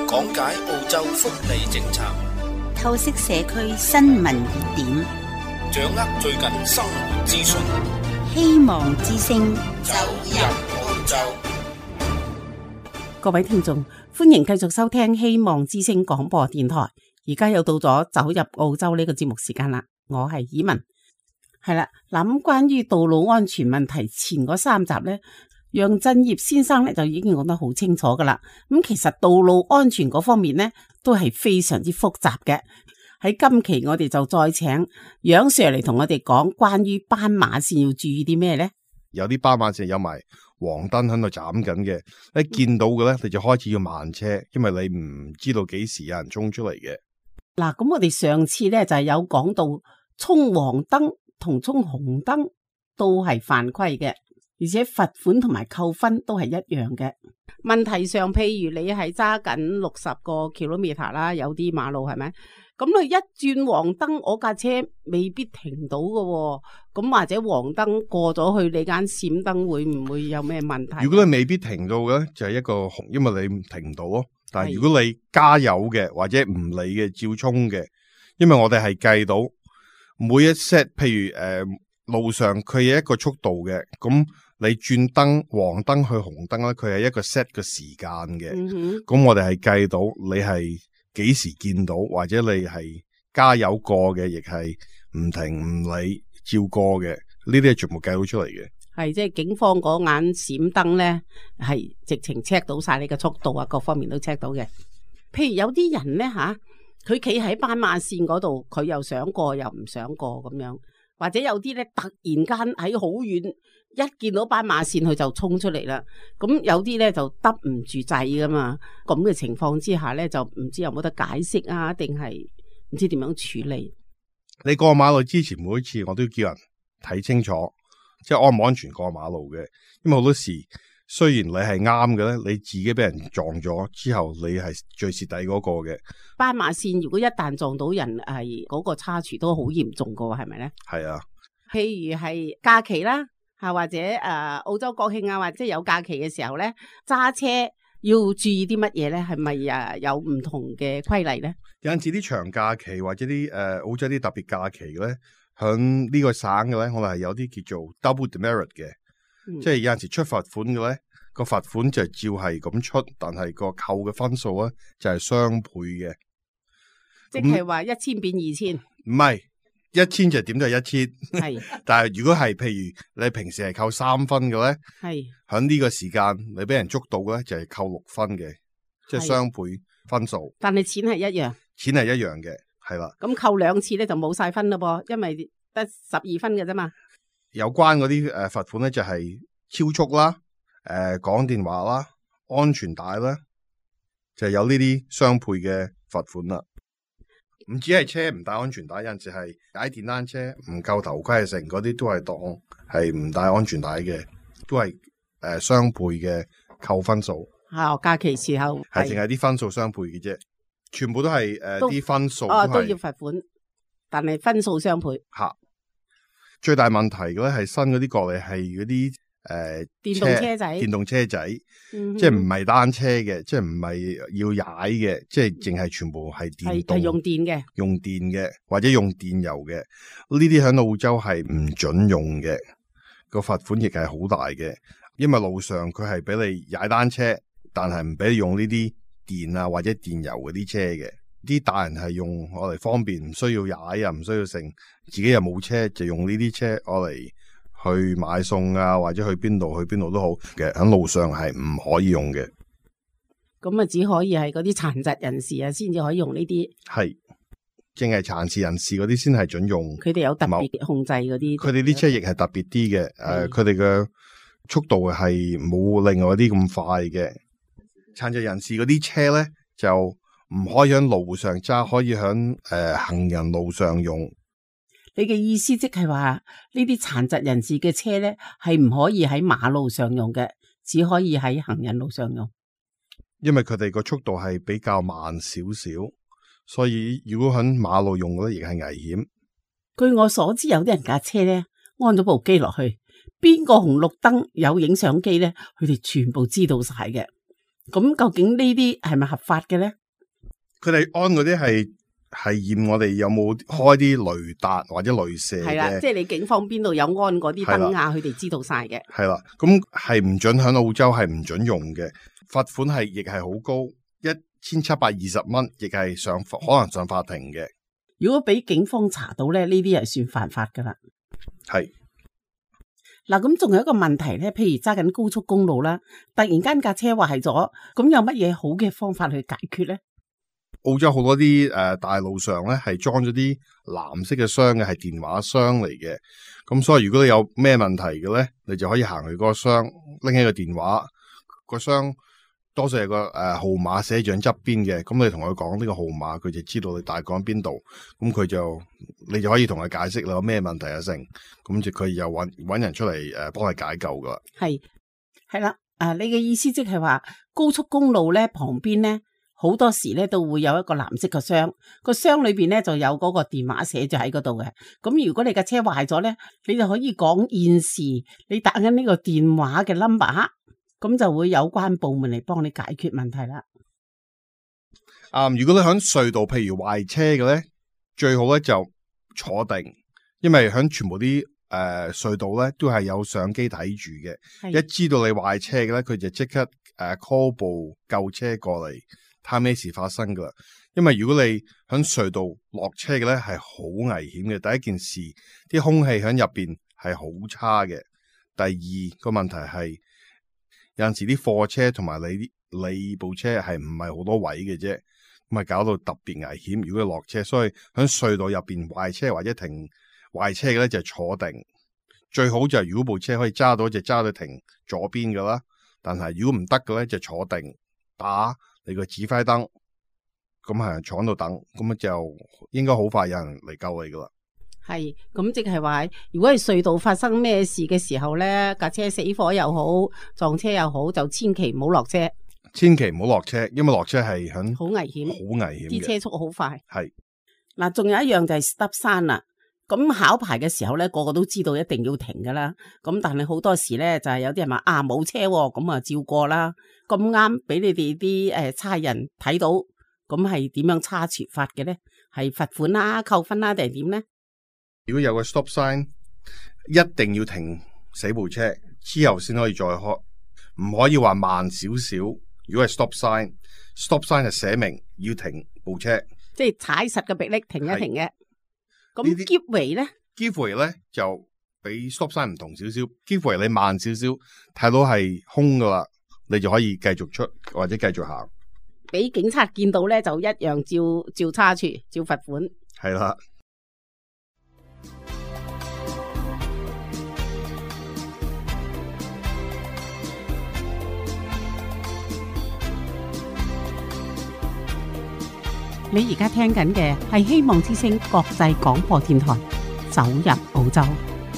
講解澳洲福利政策， 透析社區新聞熱點， 掌握最近生活資訊， 希望之聲走入澳洲。 各位聽眾，歡迎繼續收聽希望之聲廣播電台。而家又到咗走入澳洲呢個節目時間啦，我係以文。係啦，嗱，咁關於道路安全問題前嗰3集呢，楊振業先生咧就已經講得好清楚噶啦。咁其實道路安全嗰方面呢，都係非常之複雜嘅。喺今期我哋就再請楊 Sir 嚟同我哋講關於斑馬線要注意啲咩呢？ 有啲斑馬線有埋黃燈喺度斬緊嘅，一見到嘅咧，你就開始要慢車，因為你唔知道幾時有人衝出嚟嘅。 嗱，咁我哋上次咧就係有講到衝黃燈同衝紅燈都係犯規嘅，而且罰款同埋扣分都係一樣嘅。問題上，譬如你係揸緊60個 kilometer 啦，有啲馬路係咪？咁你一轉黃燈，我架車未必停到㗎，咁或者黃燈過咗去，你間閃燈會唔會有咩問題？ 如果你未必停到嘅，就係一個紅，因為你停唔到咯。但係如果你加油嘅或者唔理嘅照衝嘅，因為我哋係計到每一 set， 譬如路上佢有一個速度嘅，咁你轉燈黃燈去紅燈咧，佢係一個 set 嘅時間嘅。咁我哋係計到你係幾時見到，或者你係加油過嘅，亦係唔停唔理照過嘅，呢啲係全部計到出嚟嘅。 係即係警方嗰眼閃燈咧，係直情 check 到晒你嘅速度啊，各方面都 check 到嘅。譬如有啲人咧吓，佢企喺斑馬線嗰度，佢又想過又唔想過咁樣，或者有啲咧突然間喺好遠一見到斑馬線佢就衝出嚟啦。咁有啲咧就得唔住掣噶嘛。咁嘅情況之下咧，就唔知有冇得解釋啊，定係唔知點樣處理。 你過馬路之前每一次我都要叫人睇清楚，即係安唔安全過馬路嘅。因為好多時雖然你係啱嘅咧，你自己俾人撞咗之後，你係最蝕底嗰個嘅。 斑馬線如果一旦撞到人，係嗰個差池都好嚴重噶，係咪咧？ 係啊， 譬如係假期啦，或者澳洲國慶啊，或者有假期嘅時候咧，揸車要注意啲乜嘢咧？係咪有唔同嘅規例咧？ 有陣時啲長假期或者啲澳洲啲特別假期咧，響呢個省嘅咧，我哋係有啲叫做 double demerit 嘅，即係有陣時出罰款嘅咧，個罰款就照係咁出，但係個扣嘅分數咧就係雙倍嘅， 即係話1000變2000， 唔係1000就點都係1000， 係。但係如果係譬如你平時係扣3分嘅咧， 係響呢個時間你俾人捉到嘅咧就係扣6分嘅，即係雙倍分數。 但係錢係一樣， 錢係一樣嘅，係啦。 咁扣2次咧就冇晒分咯噃，因為得12分嘅啫嘛。 有關嗰啲罰款咧就係超速啦、講電話啦、安全帶啦，就係有呢啲雙倍嘅罰款啦。唔止係車唔帶安全帶，有陣時係踩電單車唔夠頭盔成嗰啲都係當係唔帶安全帶嘅，都係雙倍嘅扣分數。 假期時候係淨係啲分數雙倍嘅啫，全部都係啲分數都要罰款，但係分數雙倍。 最大問題嘅咧係新嗰啲過嚟係嗰啲電動車仔， 電動車仔，即係唔係單車嘅，即係唔係要踩嘅，即係淨係全部係電動， 係用電嘅， 用電嘅或者用電油嘅，呢啲喺澳洲係唔准用嘅，個罰款亦係好大嘅，因為路上佢係俾你踩單車，但係唔俾你用呢啲電啊或者電油嗰啲車嘅。啲大人係用我嚟方便，唔需要踩啊，唔需要剩，自己又冇車，就用呢啲車我嚟去買餸啊，或者去邊度都好嘅，喺路上係唔可以用嘅。 咁啊，只可以係嗰啲殘疾人士啊，先至可以用呢啲。 係，淨係殘疾人士嗰啲先係准用。 佢哋有特別控制嗰啲。佢哋啲車亦係特別啲嘅，佢哋嘅速度係冇另外啲咁快嘅。殘疾人士嗰啲車咧就唔可以喺路上揸，可以喺行人路上用。 你嘅意思即係話呢啲殘疾人士嘅車咧係唔可以喺馬路上用嘅，只可以喺行人路上用。 因為佢哋個速度係比較慢少少，所以如果喺馬路用咧，亦係危險。 據我所知，有啲人架車咧安咗部機落去，邊個紅綠燈有影相機咧，佢哋全部知道晒嘅。咁究竟呢啲係咪合法嘅咧？ 佢哋安嗰啲係驗我哋有冇開啲雷達或者雷射嘅。 係啦，即係你警方邊度有安嗰啲燈啊，佢哋知道晒嘅。 係啦，咁係唔准喺澳洲係唔准用嘅，罰款亦係好高，1720蚊，亦係可能上法庭嘅。 如果俾警方查到咧，呢啲係算犯法噶啦。 係嗱，咁仲有一個問題咧，譬如揸緊高速公路啦，突然間架車壞咗，咁有乜嘢好嘅方法去解決咧？ 澳洲好多啲大路上咧係裝咗啲藍色嘅箱嘅，係電話箱嚟嘅。咁所以如果你有咩問題嘅咧，你就可以行去嗰個箱，拎起個電話，個箱多數係個號碼寫住喺側邊嘅。咁你同佢講呢個號碼，佢就知道你大概喺邊度。咁你就可以同佢解釋你有咩問題啊成。咁就佢又搵人出嚟幫佢解救噶。 係啦，你嘅意思即係話高速公路咧旁邊咧，好多時咧都會有一個藍色嘅箱，個箱裏邊咧就有嗰個電話寫住喺嗰度嘅。咁如果你架車壞咗咧，你就可以講現時你打緊呢個電話嘅 number， 咁就會有關部門嚟幫你解決問題啦。 如果你響隧道，譬如壞車嘅咧，最好咧就坐定，因為響全部啲隧道咧都係有相機睇住嘅，一知道你壞車嘅咧，佢就即刻call 部救車過嚟。睇咩事發生噶啦？因為如果你響隧道落車嘅咧，係好危險嘅。第一件事，啲空氣響入邊係好差嘅。第二個問題係，有陣時啲貨車同埋你部車係唔係好多位嘅啫，咁咪搞到特別危險。如果你落車，所以響隧道入邊壞車或者停壞車嘅咧，就坐定。最好就係如果部車可以揸到，就揸到停左邊噶啦。但係如果唔得嘅咧，就坐定打你個指揮燈，咁係坐喺度等，咁就應該好快有人嚟救你噶啦。係， 咁即係話，如果係隧道發生咩事嘅時候咧，架車死火又好，撞車又好，就千祈唔好落車。 千祈唔好落車，因為落車係好危險， 好危險， 啲車速好快。 係嗱，仲有一樣就係 stop sign 啦。咁考牌嘅時候咧，個個都知道一定要停噶啦。咁但係好多時咧，就係有啲人話冇車，咁啊照過啦。咁啱俾你哋啲差人睇到，咁係點樣差處罰嘅咧？係罰款啦、扣分啦，定係點咧？ 如果有個 stop sign，一定要停死部車之後先可以再開，唔可以話慢少少。如果係 stop sign 係寫明要停部車，即係踩實個迫力停一停嘅。咁 give way 咧 ？give way 咧就比 stop sign 唔同少少。give way 你慢少少，睇到係空噶啦，你就可以繼續出或者繼續行。 俾警察見到咧，就一樣照差處，照罰款。 係啦。 你而家聽緊嘅係希望之聲國際廣播電台，走入澳洲。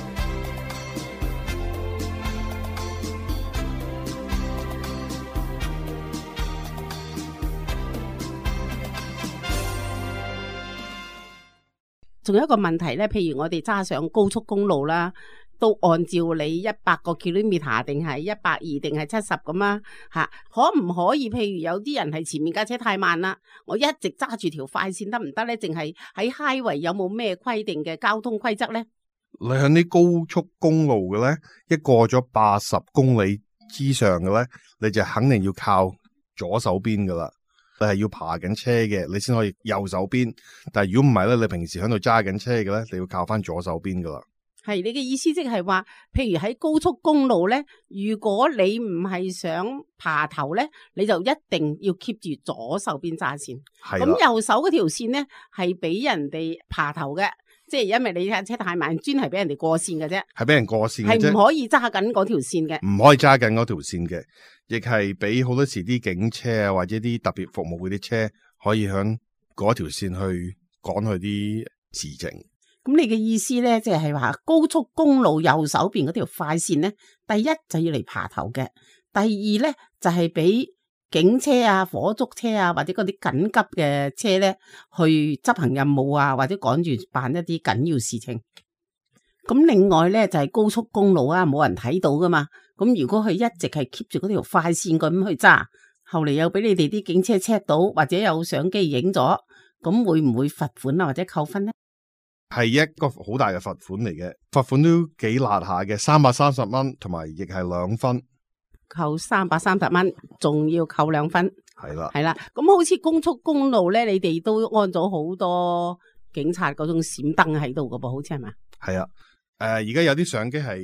仲有一個問題咧，譬如我哋揸上高速公路啦，都按照你100個 kilometer 定係120定係70咁啊？吓，可唔可以？譬如有啲人係前面架車太慢啦，我一直揸住條快線得唔得咧？淨係喺 highway 有冇咩規定嘅交通規則咧？ 你喺啲高速公路嘅咧，一過咗80公里之上嘅咧，你就肯定要靠左手邊噶啦。你係要爬緊車嘅，你先可以右手邊。但係如果唔係咧，你平時喺度揸緊車嘅咧，你要靠翻左手邊噶啦。係，你嘅意思即係話，譬如喺高速公路咧，如果你唔係想爬頭咧，你就一定要 keep 住左手邊揸線。係。咁右手嗰條線咧，係俾人哋爬頭嘅，即係因為你架車太慢，專係俾人哋過線嘅啫。係俾人過線嘅啫，係唔可以揸緊嗰條線嘅。唔可以揸緊嗰條線嘅。亦係俾好多時啲警車啊，或者啲特別服務嗰啲車，可以響嗰條線去趕去啲事情。咁你嘅意思咧，即係話高速公路右手邊嗰條快線咧，第一就要嚟爬頭嘅，第二咧就係俾警車啊、火燭車啊，或者嗰啲緊急嘅車咧去執行任務啊，或者趕住辦一啲緊要事情。咁另外咧就係高速公路啊，冇人睇到噶嘛。咁如果佢一直係 keep 住嗰條快線咁去揸， 後嚟又俾你哋啲警車 check 到，或者有相機影咗，咁會唔會罰款啊或者扣分咧？ 係一個好大嘅罰款嚟嘅，罰款都幾辣下嘅，330蚊，同埋亦係2分， 扣330蚊，仲要扣2分。 係啦， 係啦。咁好似高速公路咧，你哋都安咗好多警察嗰種閃燈喺度噶噃，好似係咪？ 係啊，而家有啲相機係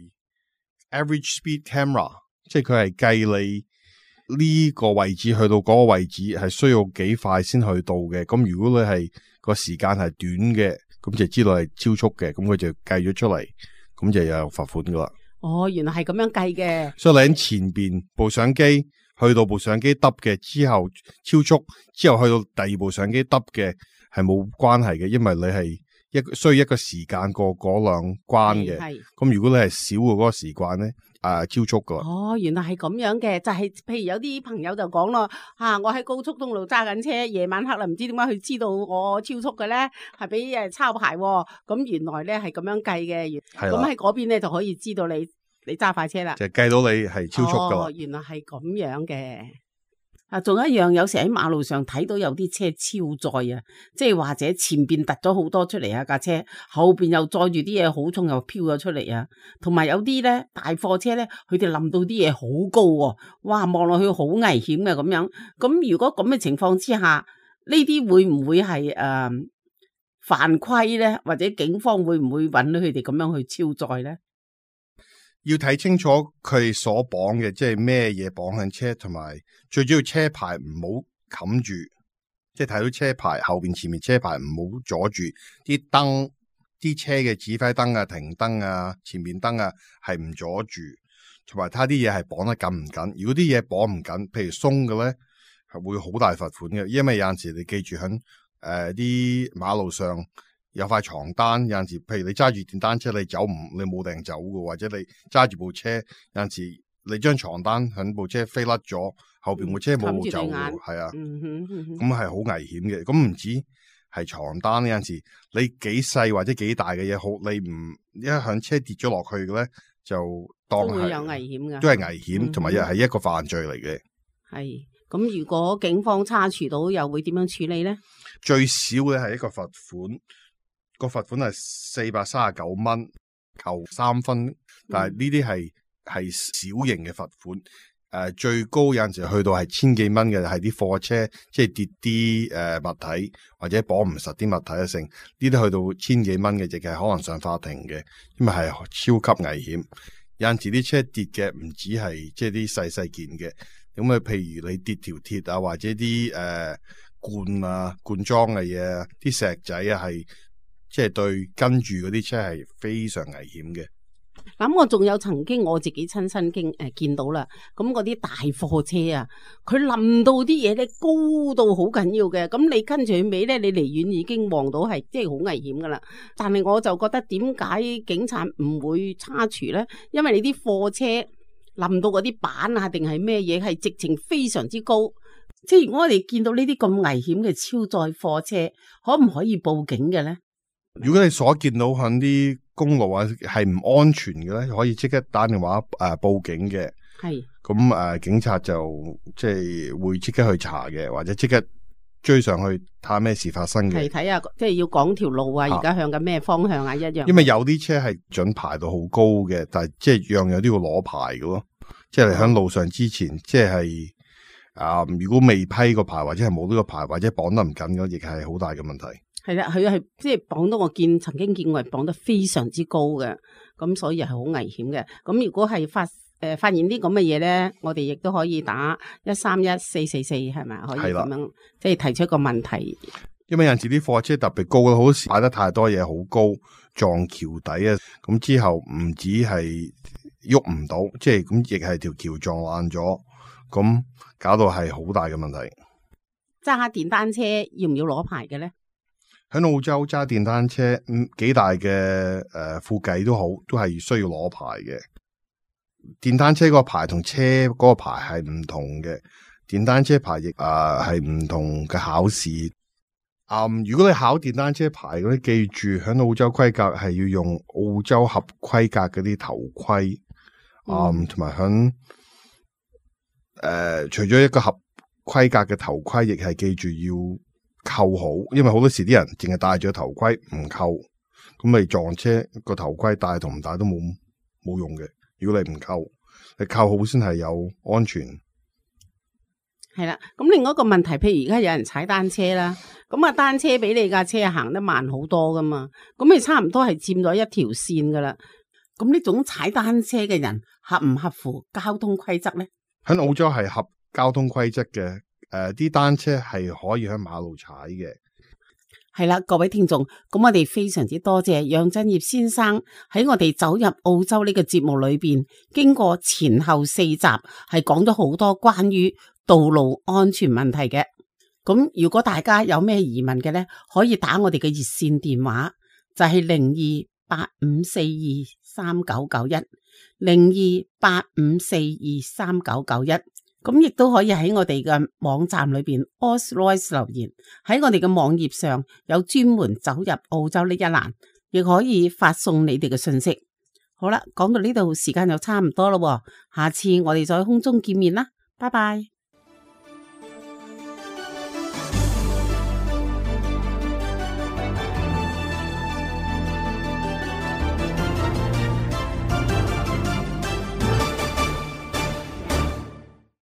average speed camera， 即係佢係計你呢個位置去到嗰個位置係需要幾快先去到嘅。咁如果你係個時間係短嘅，咁就知道係超速嘅，咁佢就計咗出嚟，咁就有罰款噶啦。 哦，原來係咁樣計嘅。 所以你喺前邊部相機去到部相機耷嘅之後超速，之後去到第二部相機耷嘅係冇關係嘅，因為你係需要一個時間過嗰兩關嘅。咁如果你係少過嗰個時間咧，超速噶。 哦，原來係咁樣嘅，就係譬如有啲朋友就講咯，我喺高速公路揸緊車，夜晚黑啦，唔知點解佢知道我超速嘅咧，係俾抄牌喎。咁原來咧係咁樣計嘅，咁喺嗰邊咧就可以知道你揸快車啦， 就計到你係超速噶啦。 哦，原來係咁樣嘅。仲有一樣，有時喺馬路上睇到有啲車超載啊，即係或者前邊突咗好多出嚟啊架車，後邊又載住啲嘢好重又飄咗出嚟啊，同埋有啲咧大貨車咧，佢哋冧到啲嘢好高喎，哇，望落去好危險嘅咁樣。咁如果咁嘅情況之下，呢啲會唔會係犯規咧？或者警方會唔會允許佢哋咁樣去超載咧？ 要睇清楚佢所綁嘅，即係咩嘢綁喺車，同埋最主要車牌唔好冚住，即係睇到車牌後邊前面車牌唔好阻住啲燈，啲車嘅指揮燈啊、停燈啊、前面燈啊係唔阻住，同埋睇啲嘢係綁得緊唔緊。如果啲嘢綁唔緊，譬如鬆嘅咧，係會好大罰款嘅。因為有陣時你記住喺啲馬路上。有塊床單，有陣時，譬如你揸住電單車，你冇定走嘅，或者你揸住部車，有陣時你將床單喺部車飛甩咗，後邊部車冇路走嘅，係啊，咁係好危險嘅。咁唔止係床單，有陣時你幾細或者幾大嘅嘢，好你唔一響車跌咗落去嘅咧，就當係都會有危險嘅，都係危險，同埋又係一個犯罪嚟嘅。係咁，如果警方查處到，又會點樣處理咧？ 最少嘅係一個罰款。個罰款係439蚊，扣3分，但係呢啲係小型嘅罰款，最高有陣時去到係千幾蚊嘅，係啲貨車即係跌啲物體或者綁唔實啲物體嘅性，呢啲去到千幾蚊嘅，亦係可能上法庭嘅，因為係超級危險。有陣時啲車跌嘅唔止係即係啲細件嘅，咁啊，譬如你跌條鐵啊，或者啲罐裝嘅嘢，啲石仔啊係。即係對跟住嗰啲車係非常危險嘅。 咁我仲有曾經我自己親身見到啦。咁嗰啲大貨車啊，佢冧到啲嘢咧高到好緊要嘅。咁你跟住佢尾咧，你離遠已經望到係即係好危險噶啦。但係我就覺得點解警察唔會查處咧？因為你啲貨車冧到嗰啲板啊，定係咩嘢係直情非常之高。即係如果我哋見到呢啲咁危險嘅超載貨車，可唔可以報警嘅咧？ 如果你所見到喺啲公路啊係唔安全嘅咧，可以即刻打電話報警嘅。係咁警察就即係會即刻去查嘅，或者即刻追上去睇下咩事發生嘅。係睇下即係要講條路啊，而家向緊咩方向啊一樣。因為有啲車係準牌到好高嘅，但係即係樣樣都要攞牌嘅咯。即係喺路上之前，即係如果未批個牌或者係冇呢個牌或者綁得唔緊嘅，亦係好大嘅問題。係啦，佢係即係綁到我曾經見過係綁得非常之高嘅，咁所以係好危險嘅。咁如果係發現啲咁嘅嘢咧，我哋亦都可以打131-444係咪？可以咁樣即係提出一個問題。因為有陣時啲貨車特別高啦，好似擺得太多嘢，好高撞橋底啊，咁之後唔止係喐唔到，即係咁亦係條橋撞爛咗，咁搞到係好大嘅問題。揸下電單車要唔要攞牌嘅咧？喺澳洲揸電單車，幾大嘅副計都好，都係需要攞牌嘅。電單車個牌同車嗰個牌係唔同嘅，電單車牌亦係唔同嘅考試。如果你考電單車牌嗰啲，記住喺澳洲規格係要用澳洲合規格嗰啲頭盔，同埋喺除咗一個合規格嘅頭盔，亦係記住要扣好，因為好多時啲人淨係戴住個頭盔唔扣，咁咪撞車，個頭盔戴同唔戴都冇用嘅。如果你唔扣，你扣好先係有安全。 係啦，咁另外一個問題，譬如而家有人踩單車啦，咁啊單車比你架車行得慢好多噶嘛，咁你差唔多係佔咗一條線噶啦。咁呢種踩單車嘅人合唔合乎交通規則呢？ 喺澳洲係合交通規則嘅，啲單車係可以喺馬路踩嘅。 係啦，各位聽眾，咁我哋非常之多謝楊振業先生喺我哋走入澳洲呢個節目裏邊，經過前後4集，係講咗好多關於道路安全問題嘅。咁如果大家有咩疑問嘅呢，可以打我哋嘅熱線電話，就係0285423991，0285423991。咁亦都可以喺我哋嘅網站裏邊 Ausrise 留言，喺我哋嘅網頁上有專門走入澳洲呢一欄，亦可以發送你哋嘅信息。好啦，講到呢度時間又差唔多咯，下次我哋再空中見面啦，拜拜。